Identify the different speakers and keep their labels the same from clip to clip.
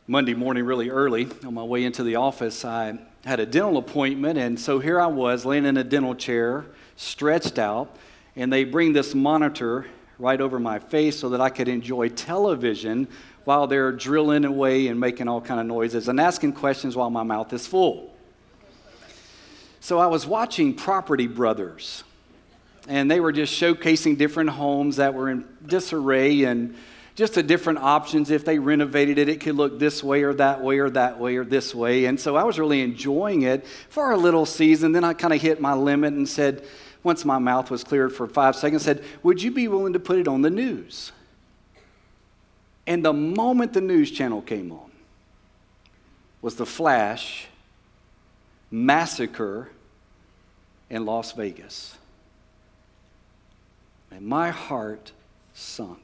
Speaker 1: Monday morning really early. On my way into the office, I had a dental appointment, and so here I was laying in a dental chair, stretched out, and they bring this monitor right over my face so that I could enjoy television while they're drilling away and making all kind of noises and asking questions while my mouth is full. So I was watching Property Brothers, and they were just showcasing different homes that were in disarray and just the different options. If they renovated it, it could look this way or that way or that way or this way. And so I was really enjoying it for a little season. Then I kind of hit my limit and said, once my mouth was cleared for 5 seconds, said, would you be willing to put it on the news? And the moment the news channel came on was the flash massacre in Las Vegas. And my heart sunk.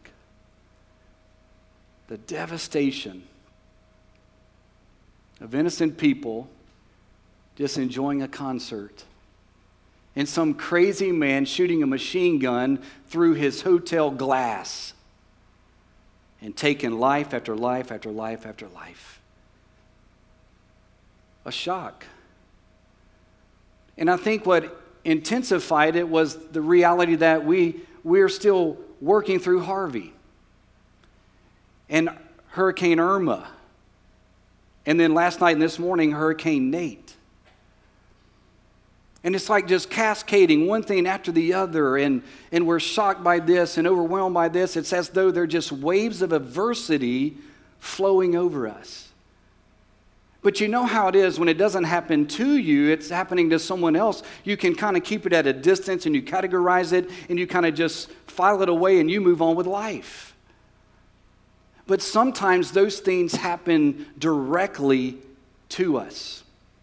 Speaker 1: The devastation of innocent people just enjoying a concert, and some crazy man shooting a machine gun through his hotel glass and taking life after life after life after life. A shock. And I think what intensified it was the reality that we're still working through Harvey and Hurricane Irma, and then last night and this morning, Hurricane Nate. And it's like just cascading one thing after the other, and we're shocked by this and overwhelmed by this. It's as though they're just waves of adversity flowing over us. But you know how it is when it doesn't happen to you, it's happening to someone else. You can kind of keep it at a distance, and you categorize it, and you kind of just file it away, and you move on with life. But sometimes those things happen directly to us.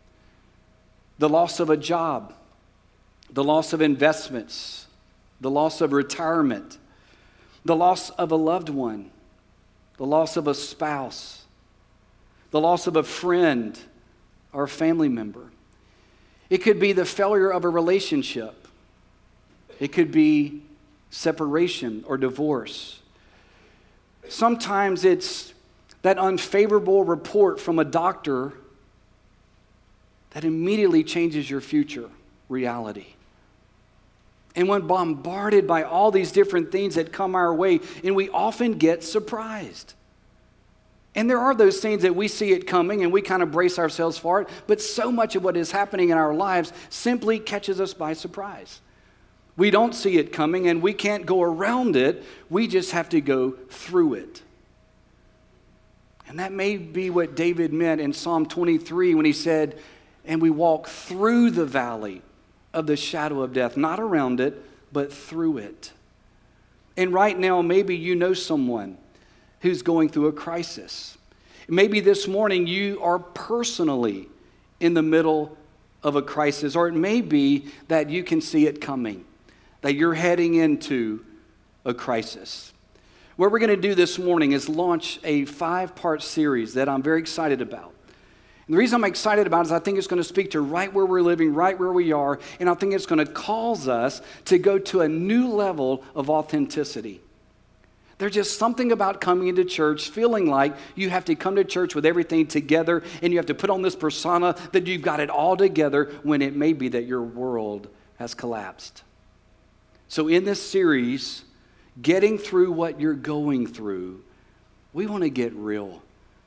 Speaker 1: The loss of a job, the loss of investments, the loss of retirement, the loss of a loved one, the loss of a spouse, the loss of a friend or a family member. It could be the failure of a relationship. It could be separation or divorce. Sometimes it's that unfavorable report from a doctor that immediately changes your future reality. And when bombarded by all these different things that come our way, and we often get surprised. And there are those things that we see it coming and we kind of brace ourselves for it, but so much of what is happening in our lives simply catches us by surprise. We don't see it coming, and we can't go around it. We just have to go through it. And that may be what David meant in Psalm 23 when he said, and we walk through the valley of the shadow of death, not around it, but through it. And right now, maybe you know someone who's going through a crisis. Maybe this morning you are personally in the middle of a crisis, or it may be that you can see it coming, that you're heading into a crisis. What we're going to do this morning is launch a 5-part series that I'm very excited about. And the reason I'm excited about it is I think it's going to speak to right where we're living, right where we are, and I think it's going to cause us to go to a new level of authenticity. There's just something about coming into church feeling like you have to come to church with everything together, and you have to put on this persona that you've got it all together, when it may be that your world has collapsed. So in this series, getting through what you're going through, we want to get real.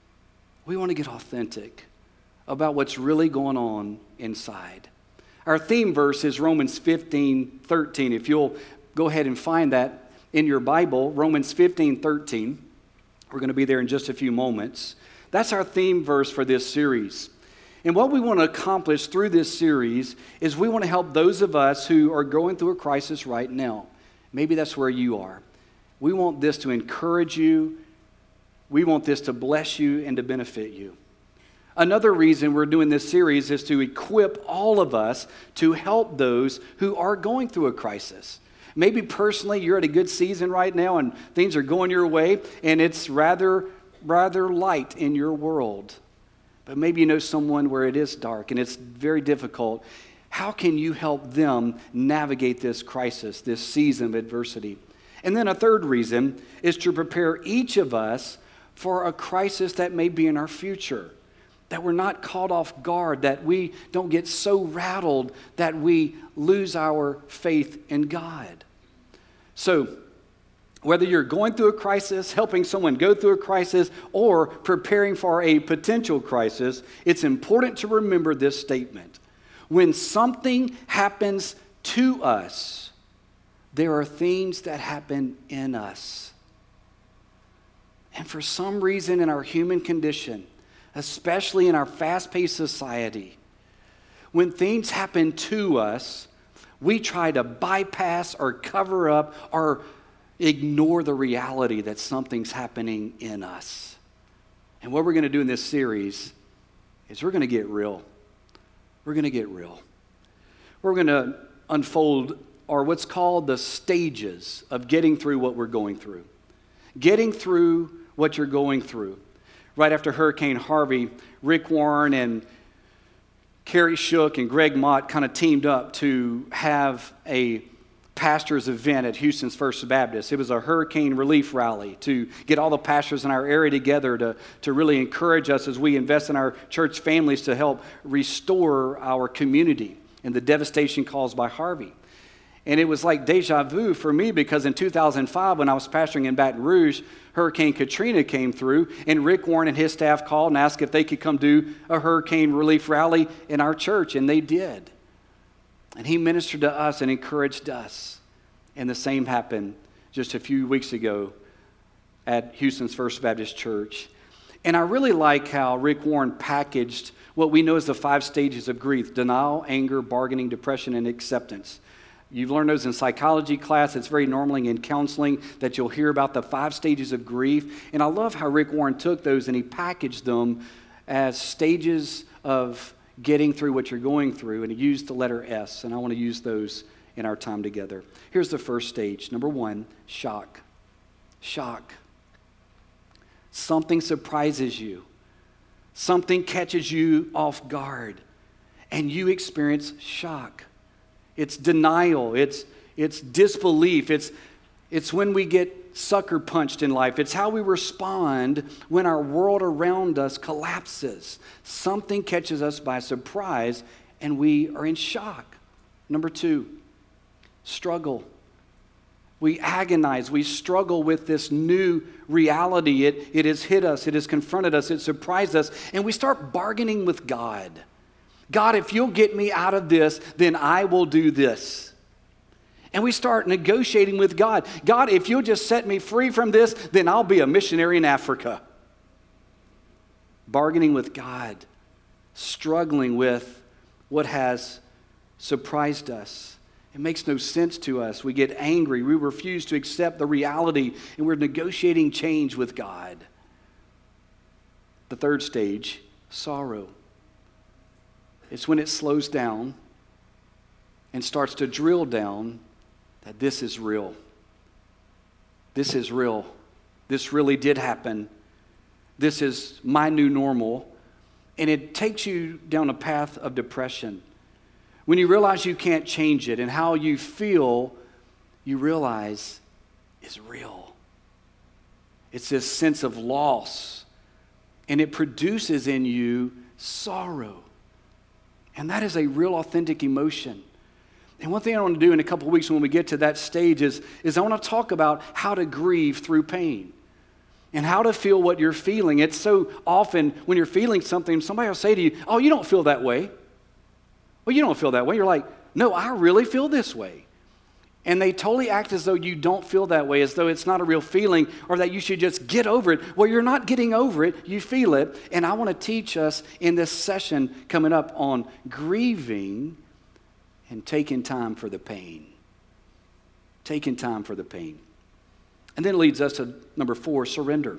Speaker 1: We want to get authentic about what's really going on inside. Our theme verse is Romans 15:13. If you'll go ahead and find that in your Bible, Romans 15:13. We're going to be there in just a few moments. That's our theme verse for this series. And what we want to accomplish through this series is we want to help those of us who are going through a crisis right now. Maybe that's where you are. We want this to encourage you. We want this to bless you and to benefit you. Another reason we're doing this series is to equip all of us to help those who are going through a crisis. Maybe personally you're at a good season right now and things are going your way and it's rather light in your world. But maybe you know someone where it is dark and it's very difficult. How can you help them navigate this crisis, this season of adversity? And then a third reason is to prepare each of us for a crisis that may be in our future, that we're not caught off guard, that we don't get so rattled that we lose our faith in God. So, whether you're going through a crisis, helping someone go through a crisis, or preparing for a potential crisis, it's important to remember this statement. When something happens to us, there are things that happen in us. And for some reason in our human condition, especially in our fast-paced society, when things happen to us, we try to bypass or cover up or ignore the reality that something's happening in us. And what we're going to do in this series is we're going to get real. We're going to get real. We're going to unfold or what's called the stages of getting through what we're going through. Getting through what you're going through. Right after Hurricane Harvey, Rick Warren and Kerry Shook and Greg Mott kind of teamed up to have a pastors event at Houston's First Baptist. It was a hurricane relief rally to get all the pastors in our area together to really encourage us as we invest in our church families to help restore our community and the devastation caused by Harvey. And it was like deja vu for me because in 2005 when I was pastoring in Baton Rouge, Hurricane Katrina came through and Rick Warren and his staff called and asked if they could come do a hurricane relief rally in our church, and they did. And he ministered to us and encouraged us. And the same happened just a few weeks ago at Houston's First Baptist Church. And I really like how Rick Warren packaged what we know as the 5 stages of grief: denial, anger, bargaining, depression, and acceptance. You've learned those in psychology class. It's very normally in counseling that you'll hear about the 5 stages of grief. And I love how Rick Warren took those and he packaged them as stages of getting through what you're going through. And he used the letter S. And I want to use those in our time together. Here's the first stage. Number 1, shock. Shock. Something surprises you. Something catches you off guard. And you experience shock. It's denial. It's disbelief. It's when we get sucker punched in life. It's how we respond when our world around us collapses. Something catches us by surprise and we are in shock. Number 2, struggle. We agonize. We struggle with this new reality. It has hit us. It has confronted us. It surprised us. And we start bargaining with God. God, if you'll get me out of this, then I will do this. And we start negotiating with God. God, if you'll just set me free from this, then I'll be a missionary in Africa. Bargaining with God. Struggling with what has surprised us. It makes no sense to us. We get angry. We refuse to accept the reality, and we're negotiating change with God. The third stage, sorrow. It's when it slows down and starts to drill down that this is real. This is real. This really did happen. This is my new normal. And it takes you down a path of depression. When you realize you can't change it and how you feel, you realize is real. It's this sense of loss. And it produces in you sorrow. And that is a real authentic emotion. And one thing I want to do in a couple of weeks when we get to that stage is I want to talk about how to grieve through pain and how to feel what you're feeling. It's so often when you're feeling something, somebody will say to you, oh, you don't feel that way. Well, you don't feel that way. You're like, no, I really feel this way. And they totally act as though you don't feel that way, as though it's not a real feeling or that you should just get over it. Well, you're not getting over it. You feel it. And I want to teach us in this session coming up on grieving and taking time for the pain. Taking time for the pain. And then it leads us to number 4, surrender.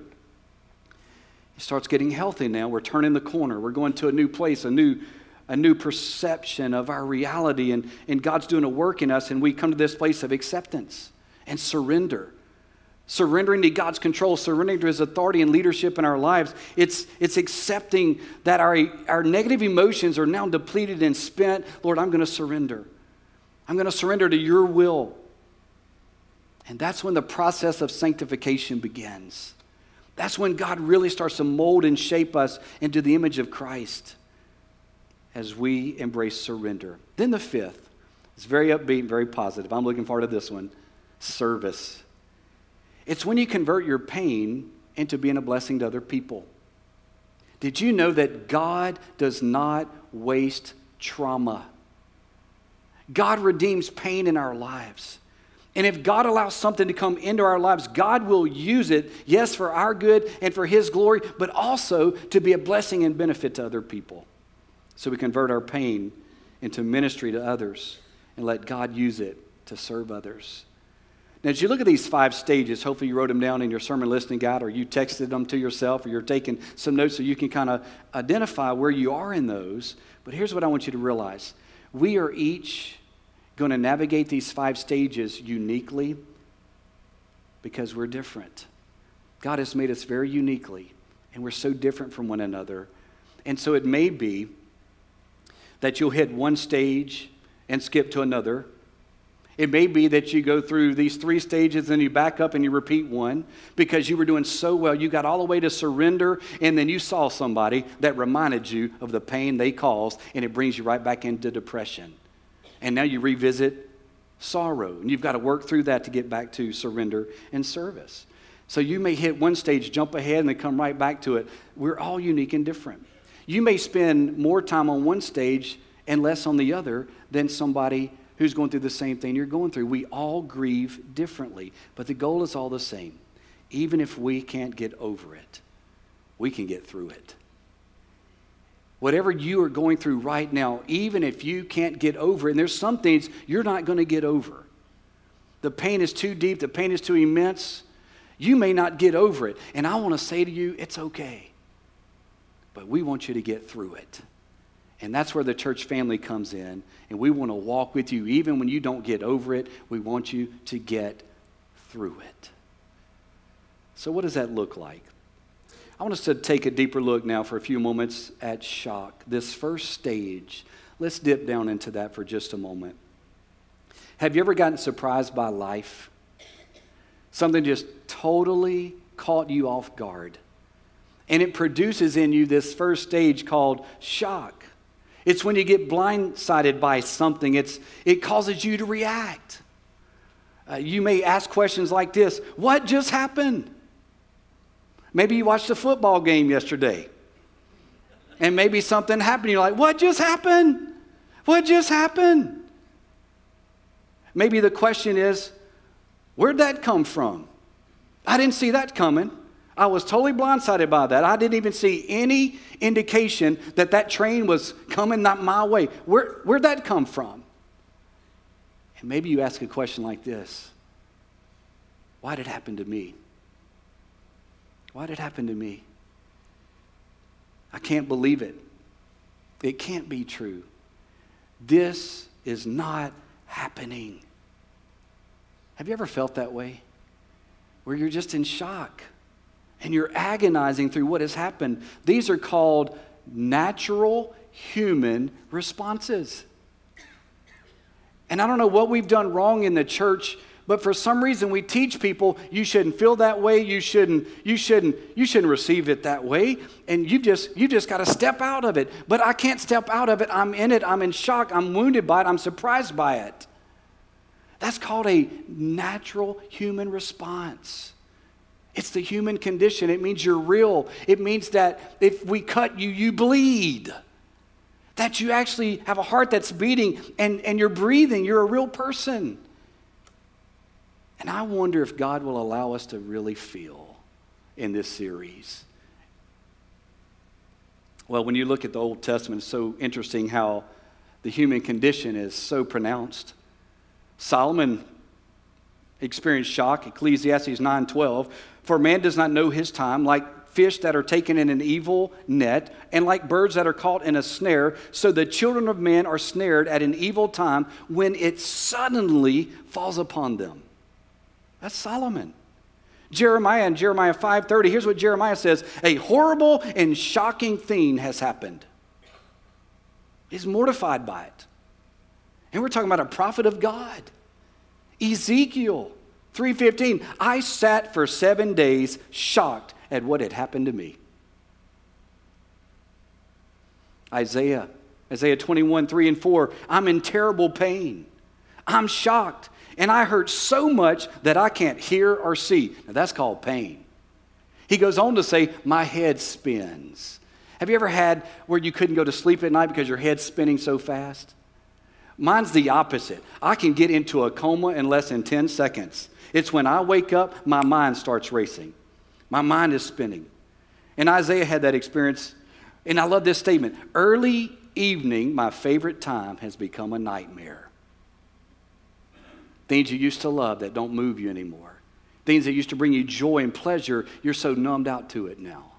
Speaker 1: It starts getting healthy now. We're turning the corner. We're going to a new place, a new perception of our reality, and God's doing a work in us, and we come to this place of acceptance and surrender. Surrendering to God's control, surrendering to His authority and leadership in our lives. It's accepting that our negative emotions are now depleted and spent. Lord, I'm going to surrender. I'm going to surrender to your will. And that's when the process of sanctification begins. That's when God really starts to mold and shape us into the image of Christ as we embrace surrender. Then the fifth, it's very upbeat, very positive. I'm looking forward to this one, service. It's when you convert your pain into being a blessing to other people. Did you know that God does not waste trauma? God redeems pain in our lives. And if God allows something to come into our lives, God will use it, yes, for our good and for His glory, but also to be a blessing and benefit to other people. So we convert our pain into ministry to others and let God use it to serve others. Now, as you look at these 5 stages, hopefully you wrote them down in your sermon listening guide, or you texted them to yourself, or you're taking some notes so you can kind of identify where you are in those. But here's what I want you to realize. We are each going to navigate these 5 stages uniquely because we're different. God has made us very uniquely, and we're so different from one another. And so it may be that you'll hit one stage and skip to another. It may be that you go through these 3 stages and you back up and you repeat one because you were doing so well. You got all the way to surrender, and then you saw somebody that reminded you of the pain they caused, and it brings you right back into depression. And now you revisit sorrow, and you've got to work through that to get back to surrender and service. So you may hit one stage, jump ahead, and then come right back to it. We're all unique and different. You may spend more time on one stage and less on the other than somebody who's going through the same thing you're going through. We all grieve differently, but the goal is all the same. Even if we can't get over it, we can get through it. Whatever you are going through right now, even if you can't get over it, and there's some things you're not going to get over. The pain is too deep, the pain is too immense. You may not get over it. And I want to say to you, it's okay. But we want you to get through it. And that's where the church family comes in. And we want to walk with you. Even when you don't get over it, we want you to get through it. So what does that look like? I want us to take a deeper look now for a few moments at shock. This first stage, let's dip down into that for just a moment. Have you ever gotten surprised by life? Something just totally caught you off guard. And it produces in you this first stage called shock. It's when you get blindsided by something. It causes you to react. You may ask questions like this: what just happened? Maybe you watched a football game yesterday, and maybe something happened. You're like, what just happened? What just happened? Maybe the question is, where'd that come from? I didn't see that coming. I was totally blindsided by that. I didn't even see any indication that that train was coming not my way. Where'd that come from? And maybe you ask a question like this: why did it happen to me? Why did it happen to me? I can't believe it. It can't be true. This is not happening. Have you ever felt that way? Where you're just in shock and you're agonizing through what has happened. These are called natural human responses. And I don't know what we've done wrong in the church, but for some reason we teach people you shouldn't feel that way, you shouldn't receive it that way, and you just got to step out of it. But I can't step out of it. I'm in it. I'm in shock. I'm wounded by it. I'm surprised by it. That's called a natural human response. It's the human condition. It means you're real. It means that if we cut you, you bleed. That you actually have a heart that's beating and you're breathing. You're a real person. And I wonder if God will allow us to really feel in this series. Well, when you look at the Old Testament, it's so interesting how the human condition is so pronounced. Solomon experienced shock, Ecclesiastes 9:12. For man does not know his time, like fish that are taken in an evil net, and like birds that are caught in a snare, so the children of men are snared at an evil time when it suddenly falls upon them. That's Solomon. Jeremiah in Jeremiah 5:30, here's what Jeremiah says: a horrible and shocking thing has happened. He's mortified by it. And we're talking about a prophet of God. Ezekiel 3:15, I sat for 7 days shocked at what had happened to me. Isaiah 21, 3 and 4, I'm in terrible pain. I'm shocked, and I hurt so much that I can't hear or see. Now that's called pain. He goes on to say, my head spins. Have you ever had where you couldn't go to sleep at night because your head's spinning so fast? Mine's the opposite. I can get into a coma in less than 10 seconds. It's when I wake up, my mind starts racing. My mind is spinning. And Isaiah had that experience. And I love this statement. Early evening, my favorite time, has become a nightmare. Things you used to love that don't move you anymore. Things that used to bring you joy and pleasure, you're so numbed out to it now.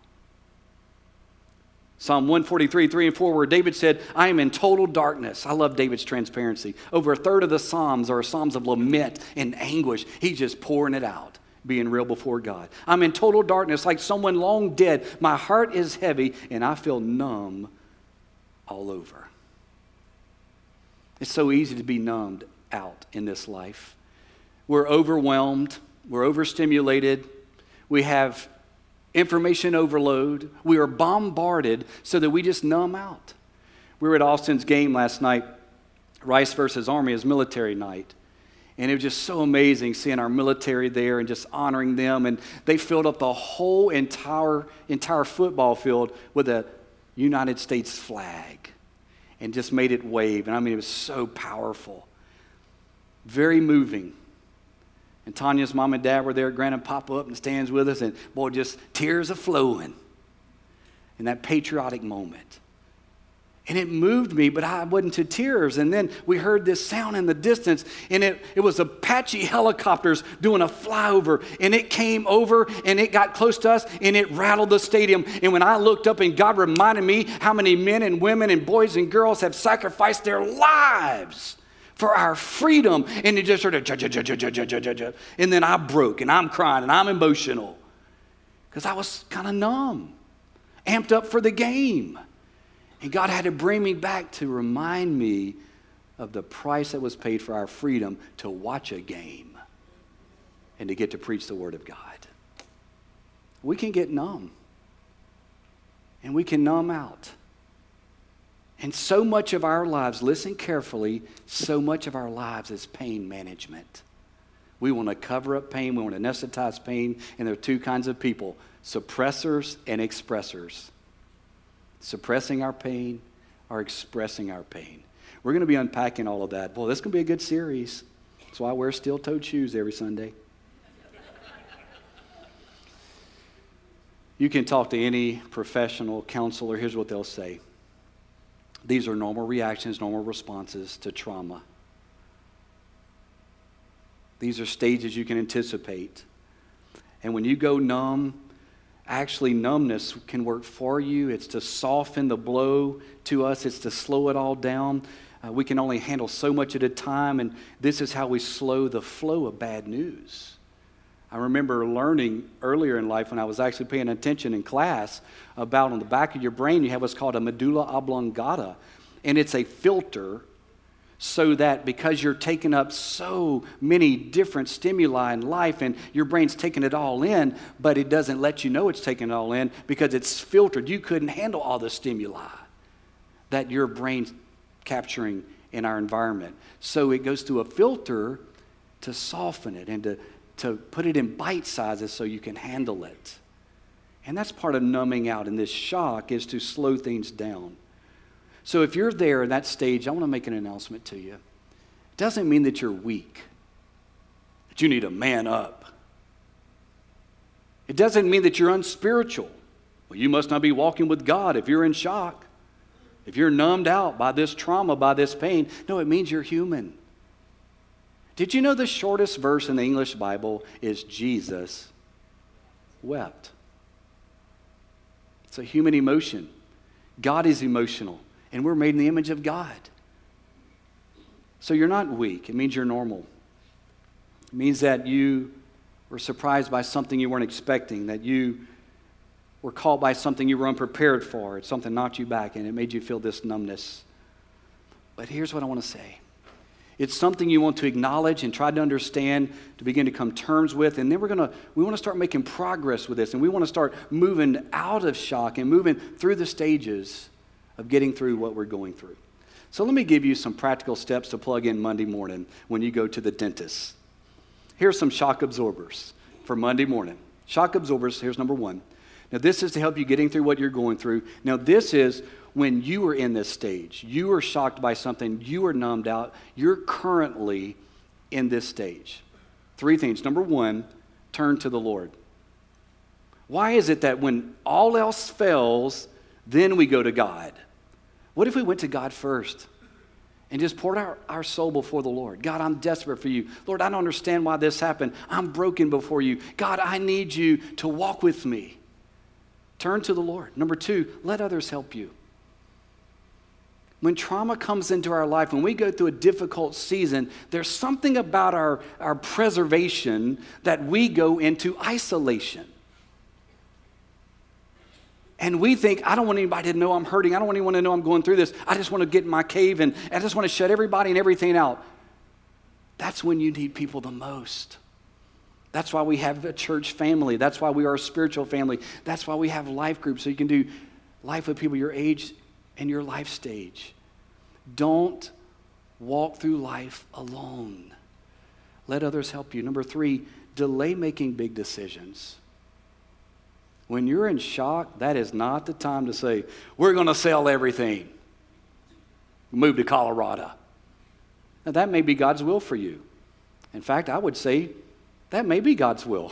Speaker 1: Psalm 143, 3 and 4, where David said, I am in total darkness. I love David's transparency. Over a third of the Psalms are Psalms of lament and anguish. He's just pouring it out, being real before God. I'm in total darkness, like someone long dead. My heart is heavy, and I feel numb all over. It's so easy to be numbed out in this life. We're overwhelmed. We're overstimulated. We have information overload. We are bombarded so that we just numb out. We were at Austin's game last night. Rice versus Army is military night. And it was just so amazing seeing our military there and just honoring them. And they filled up the whole entire football field with a United States flag and just made it wave. And I mean, it was so powerful. Very moving. And Tanya's mom and dad were there. Granted, pop up and stands with us. And boy, just tears are flowing in that patriotic moment. And it moved me, but I wasn't to tears. And then we heard this sound in the distance. And it was Apache helicopters doing a flyover. And it came over and it got close to us and it rattled the stadium. And when I looked up and God reminded me how many men and women and boys and girls have sacrificed their lives for our freedom. And it just sort of, and then I broke and I'm crying and I'm emotional because I was kind of numb, amped up for the game. And God had to bring me back to remind me of the price that was paid for our freedom to watch a game and to get to preach the Word of God. We can get numb and we can numb out. And so much of our lives, listen carefully, so much of our lives is pain management. We want to cover up pain. We want to anesthetize pain. And there are two kinds of people, suppressors and expressors. Suppressing our pain or expressing our pain. We're going to be unpacking all of that. Boy, this is going to be a good series. That's why I wear steel-toed shoes every Sunday. You can talk to any professional counselor. Here's what they'll say. These are normal reactions, normal responses to trauma. These are stages you can anticipate. And when you go numb, actually numbness can work for you. It's to soften the blow to us. It's to slow it all down. We can only handle so much at a time, and this is how we slow the flow of bad news. I remember learning earlier in life when I was actually paying attention in class about on the back of your brain you have what's called a medulla oblongata, and it's a filter so that because you're taking up so many different stimuli in life and your brain's taking it all in, but it doesn't let you know it's taking it all in because it's filtered. You couldn't handle all the stimuli that your brain's capturing in our environment. So it goes through a filter to soften it and to put it in bite sizes so you can handle it. And that's part of numbing out in this shock is to slow things down. So if you're there in that stage, I want to make an announcement to you. It doesn't mean that you're weak, that you need to man up. It doesn't mean that you're unspiritual. Well, you must not be walking with God if you're in shock, if you're numbed out by this trauma, by this pain. No, it means you're human. Did you know the shortest verse in the English Bible is Jesus wept? It's a human emotion. God is emotional, and we're made in the image of God. So you're not weak. It means you're normal. It means that you were surprised by something you weren't expecting, that you were caught by something you were unprepared for. It's something knocked you back, and it made you feel this numbness. But here's what I want to say. It's something you want to acknowledge and try to understand, to begin to come terms with. And then we want to start making progress with this. And we want to start moving out of shock and moving through the stages of getting through what we're going through. So let me give you some practical steps to plug in Monday morning when you go to the dentist. Here's some shock absorbers for Monday morning. Shock absorbers, here's number one. Now this is to help you getting through what you're going through. Now this is when you are in this stage. You are shocked by something. You are numbed out. You're currently in this stage. Three things. Number one, turn to the Lord. Why is it that when all else fails, then we go to God? What if we went to God first and just poured our soul before the Lord? God, I'm desperate for you. Lord, I don't understand why this happened. I'm broken before you. God, I need you to walk with me. Turn to the Lord. Number two, let others help you. When trauma comes into our life, when we go through a difficult season, there's something about our preservation that we go into isolation. And we think, I don't want anybody to know I'm hurting. I don't want anyone to know I'm going through this. I just want to get in my cave and I just want to shut everybody and everything out. That's when you need people the most. That's why we have a church family. That's why we are a spiritual family. That's why we have life groups, so you can do life with people your age and your life stage. Don't walk through life alone. Let others help you. Number three, delay making big decisions. When you're in shock, that is not the time to say, we're going to sell everything. Move to Colorado. Now, that may be God's will for you. In fact, I would say that may be God's will.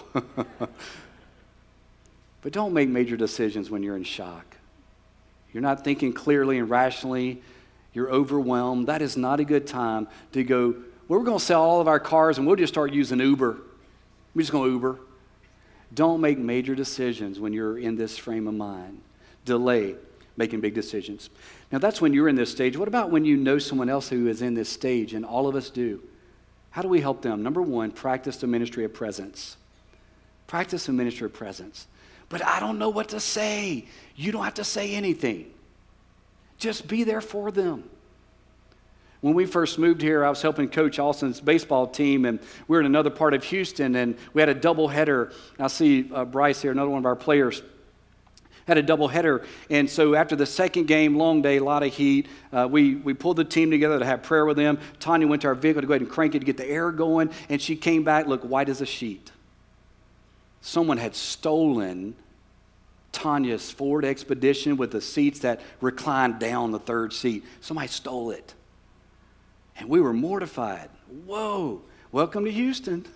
Speaker 1: But don't make major decisions when you're in shock. You're not thinking clearly and rationally. You're overwhelmed. That is not a good time to go, well, we're going to sell all of our cars and we'll just start using Uber. We're just going to Uber. Don't make major decisions when you're in this frame of mind. Delay making big decisions. Now, that's when you're in this stage. What about when you know someone else who is in this stage, and all of us do? How do we help them? Number one, practice the ministry of presence. Practice the ministry of presence. But I don't know what to say. You don't have to say anything. Just be there for them. When we first moved here, I was helping coach Austin's baseball team, and we were in another part of Houston, and we had a doubleheader. I see Bryce here, another one of our players, had a doubleheader. And so after the second game, long day, a lot of heat, we pulled the team together to have prayer with them. Tanya went to our vehicle to go ahead and crank it to get the air going, and she came back, looked white as a sheet. Someone had stolen Tanya's Ford Expedition with the seats that reclined down the third seat. Somebody stole it. And we were mortified. Whoa, welcome to Houston.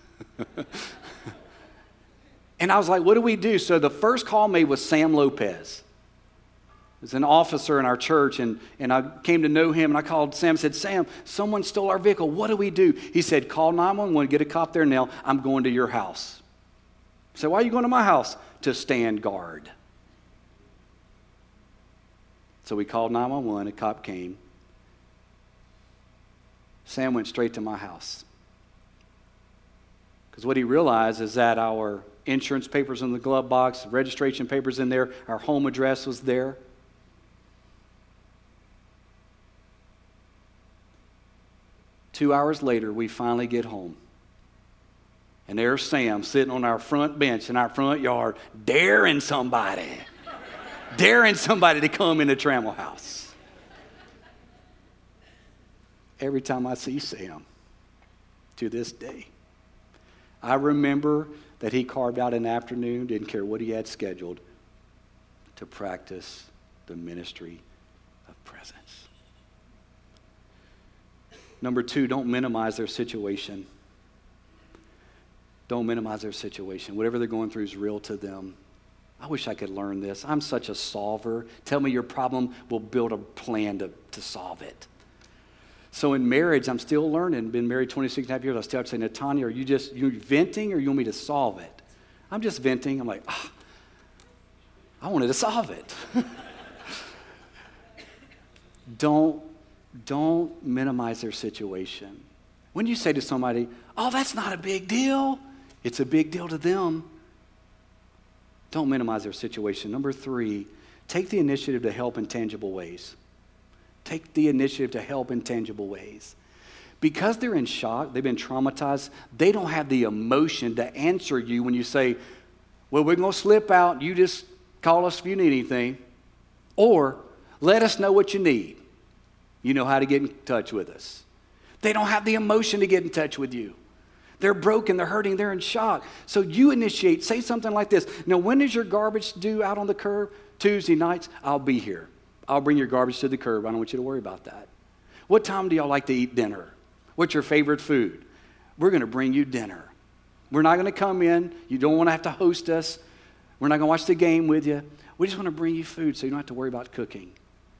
Speaker 1: And I was like, what do we do? So the first call made was Sam Lopez. He was an officer in our church, and I came to know him, and I called Sam and said, Sam, someone stole our vehicle. What do we do? He said, call 911, get a cop there now. I'm going to your house. I said, why are you going to my house? To stand guard. So we called 911, a cop came. Sam went straight to my house. Because what he realized is that our insurance papers in the glove box, registration papers in there, our home address was there. Two hours later, we finally get home. And there's Sam sitting on our front bench in our front yard, daring somebody to come in the Trammell house. Every time I see Sam, to this day, I remember that he carved out an afternoon, didn't care what he had scheduled, to practice the ministry of presence. Number two, don't minimize their situation. Don't minimize their situation. Whatever they're going through is real to them. I wish I could learn this. I'm such a solver. Tell me your problem, we'll build a plan to solve it. So in marriage, I'm still learning. Been married 26 and a half years. I still have to say, Natanya, are you venting or you want me to solve it? I'm just venting. I'm like, I wanted to solve it. Don't minimize their situation. When you say to somebody, oh, that's not a big deal, it's a big deal to them. Don't minimize their situation. Number three, take the initiative to help in tangible ways. Take the initiative to help in tangible ways. Because they're in shock, they've been traumatized, they don't have the emotion to answer you when you say, well, we're going to slip out. You just call us if you need anything. Or let us know what you need. You know how to get in touch with us. They don't have the emotion to get in touch with you. They're broken, they're hurting, they're in shock. So you initiate, say something like this. Now, when is your garbage due out on the curb? Tuesday nights, I'll be here. I'll bring your garbage to the curb. I don't want you to worry about that. What time do y'all like to eat dinner? What's your favorite food? We're going to bring you dinner. We're not going to come in. You don't want to have to host us. We're not going to watch the game with you. We just want to bring you food so you don't have to worry about cooking.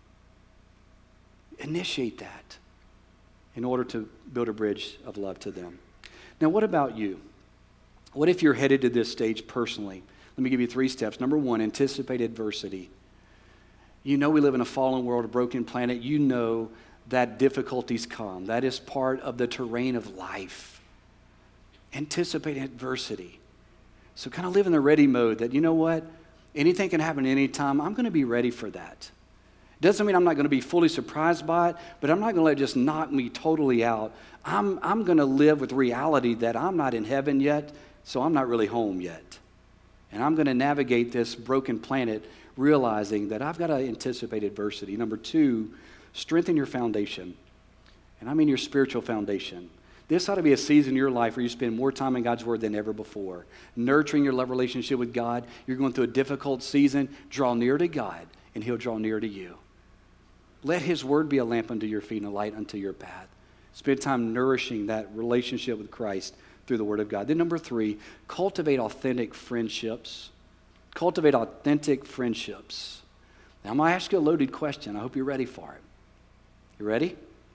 Speaker 1: Initiate that in order to build a bridge of love to them. Now, what about you? What if you're headed to this stage personally? Let me give you 3 steps. Number 1, anticipate adversity. You know we live in a fallen world, a broken planet. You know that difficulties come. That is part of the terrain of life. Anticipate adversity. So kind of live in the ready mode that, you know what? Anything can happen anytime. I'm going to be ready for that. Doesn't mean I'm not going to be fully surprised by it, but I'm not going to let it just knock me totally out. I'm going to live with reality that I'm not in heaven yet, so I'm not really home yet. And I'm going to navigate this broken planet realizing that I've got to anticipate adversity. Number 2, strengthen your foundation. And I mean your spiritual foundation. This ought to be a season in your life where you spend more time in God's Word than ever before. Nurturing your love relationship with God. You're going through a difficult season. Draw near to God, and He'll draw near to you. Let His Word be a lamp unto your feet and a light unto your path. Spend time nourishing that relationship with Christ through the Word of God. Then number 3, cultivate authentic friendships. Cultivate authentic friendships. Now I'm going to ask you a loaded question. I hope you're ready for it. You ready?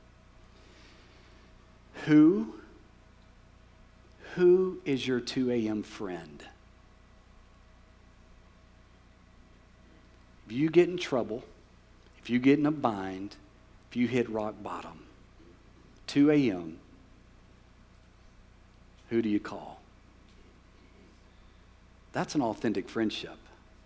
Speaker 1: Who is your 2 a.m. friend? If you get in trouble, if you get in a bind, if you hit rock bottom, 2 a.m., who do you call? That's an authentic friendship.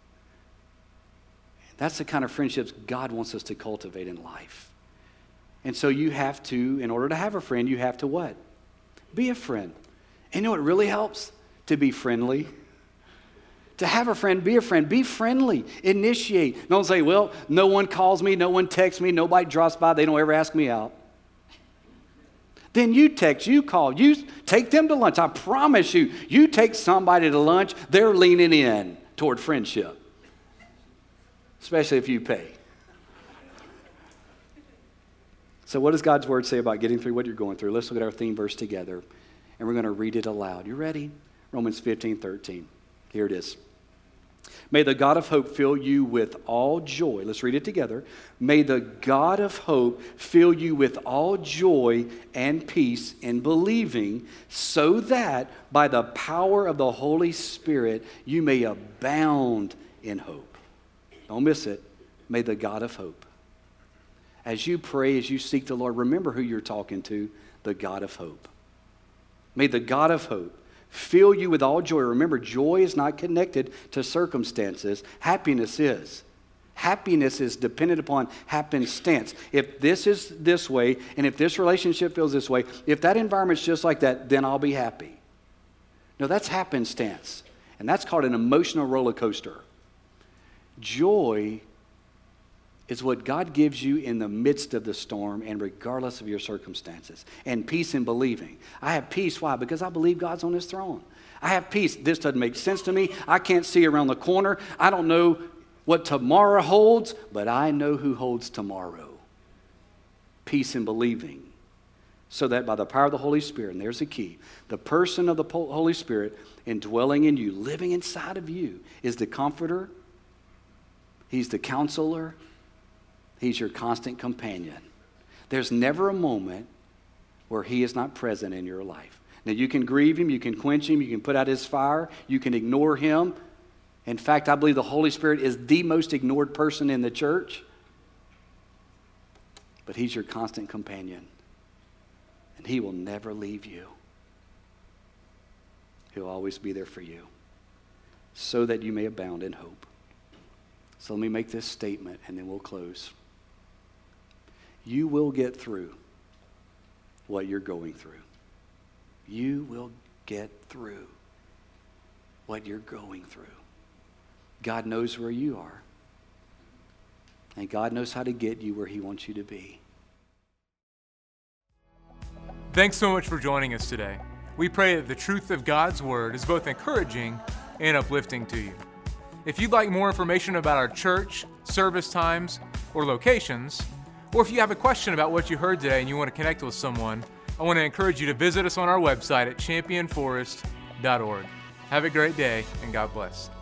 Speaker 1: That's the kind of friendships God wants us to cultivate in life. And so you have to, in order to have a friend, you have to what? Be a friend. And you know what really helps? To be friendly. To have a friend, be friendly, initiate. Don't say, well, no one calls me, no one texts me, nobody drops by, they don't ever ask me out. Then you text, you call, you take them to lunch. I promise you, you take somebody to lunch, they're leaning in toward friendship. Especially if you pay. So what does God's Word say about getting through what you're going through? Let's look at our theme verse together, and we're going to read it aloud. You ready? Romans 15:13. Here it is. May the God of hope fill you with all joy. Let's read it together. May the God of hope fill you with all joy and peace in believing, so that by the power of the Holy Spirit you may abound in hope. Don't miss it. May the God of hope. As you pray, as you seek the Lord, remember who you're talking to, the God of hope. May the God of hope fill you with all joy. Remember, joy is not connected to circumstances. Happiness is. Happiness is dependent upon happenstance. If this is this way, and if this relationship feels this way, if that environment's just like that, then I'll be happy. No, that's happenstance. And that's called an emotional roller coaster. Joy is what God gives you in the midst of the storm and regardless of your circumstances. And peace in believing. I have peace. Why? Because I believe God's on His throne. I have peace. This doesn't make sense to me. I can't see around the corner. I don't know what tomorrow holds, but I know who holds tomorrow. Peace in believing. So that by the power of the Holy Spirit, and there's the key, the person of the Holy Spirit indwelling in you, living inside of you, is the comforter. He's the counselor. He's your constant companion. There's never a moment where He is not present in your life. Now, you can grieve Him, you can quench Him, you can put out His fire, you can ignore Him. In fact, I believe the Holy Spirit is the most ignored person in the church. But He's your constant companion. And He will never leave you. He'll always be there for you, so that you may abound in hope. So let me make this statement, and then we'll close. You will get through what you're going through. You will get through what you're going through. God knows where you are. And God knows how to get you where he wants you to be.
Speaker 2: Thanks so much for joining us today. We pray that the truth of God's Word is both encouraging and uplifting to you. If you'd like more information about our church, service times, or locations, or if you have a question about what you heard today and you want to connect with someone, I want to encourage you to visit us on our website at championforest.org. Have a great day, and God bless.